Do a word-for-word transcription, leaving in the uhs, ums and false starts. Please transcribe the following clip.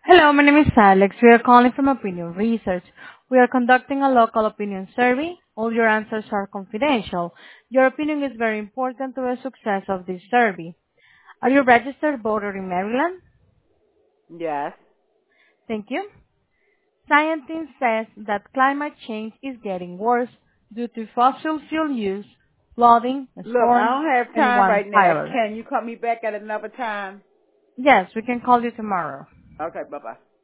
Hello, my name is Alex. We are calling from Opinion Research. We are conducting a local opinion survey. All your answers are confidential. Your opinion is very important to the success of this survey. Are you a registered voter in Maryland? Yes. Thank you. Scientists says that climate change is getting worse due to fossil fuel use, flooding, Look, I storms, don't have and time right now. wildfires. Can you call me back at another time? Yes, we can call you tomorrow. Okay, bye-bye.